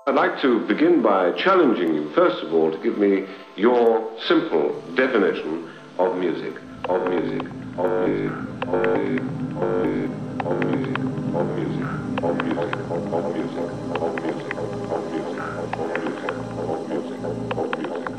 I'd like to begin by challenging you, first of all, to give me your simple definition of music, of music, of music, of music, of music, of music, of music, of music, of music, of music, of music, of music, of music, of music,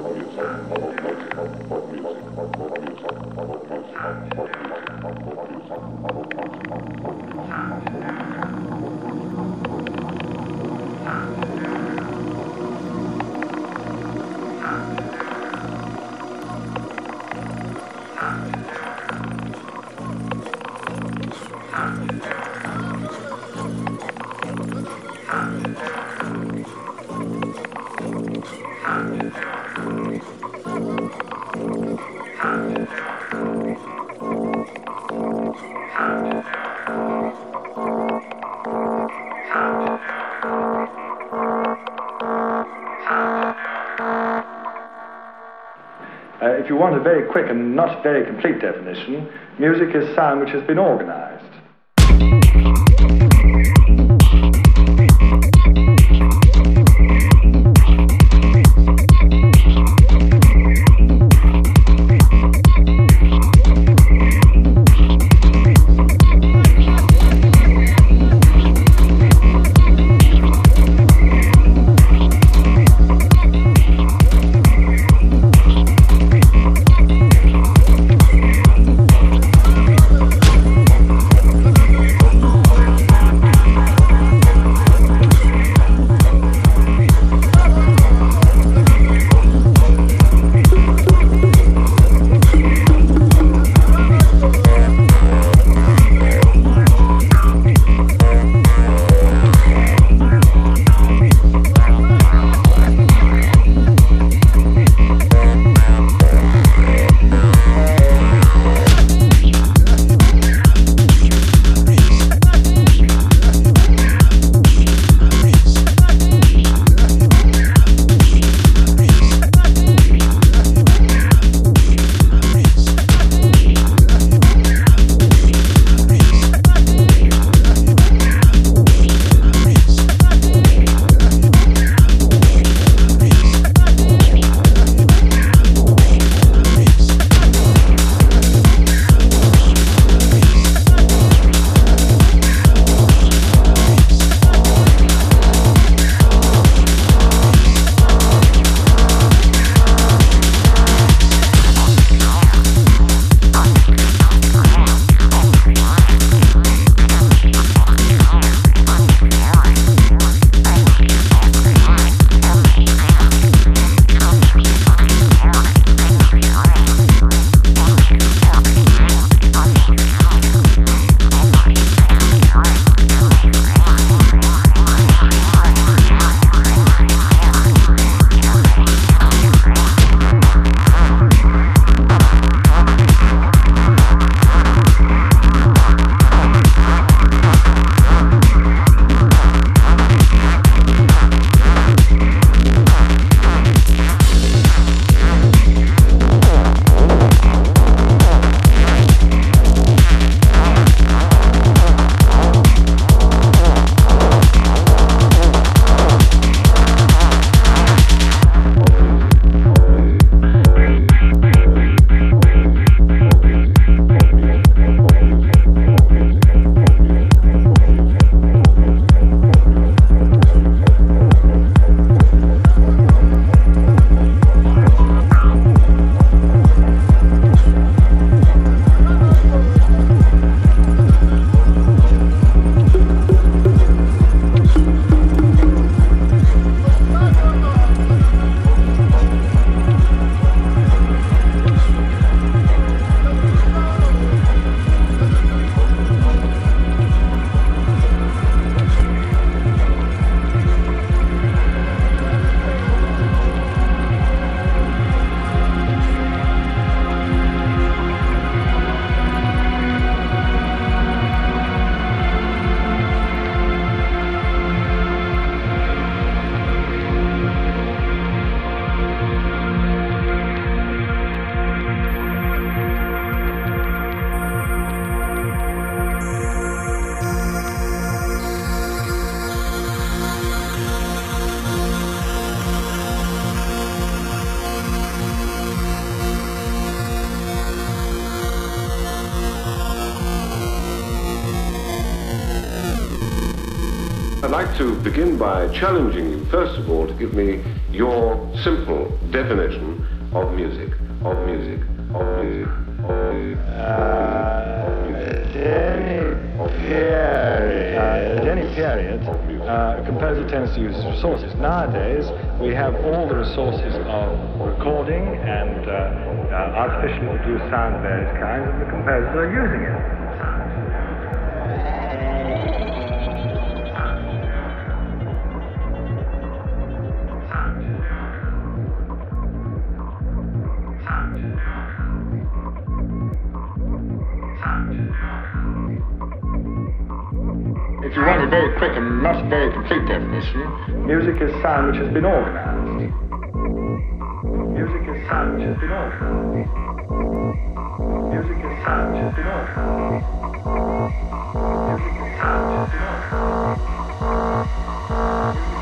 If you want a very quick and not very complete definition, music is sound which has been organized. like to begin by challenging you, first of all, to give me your simple definition of music, of music, of music, of music. At any period, a composer tends to use resources. Nowadays, we have all the resources of recording and artificially produced sound of various kinds, and the composers are using it. If you want a very quick and not very complete definition, music is sound which has been organized. Music is sound which has been organized. Music is sound which has been organized. Music is sound which has been organized.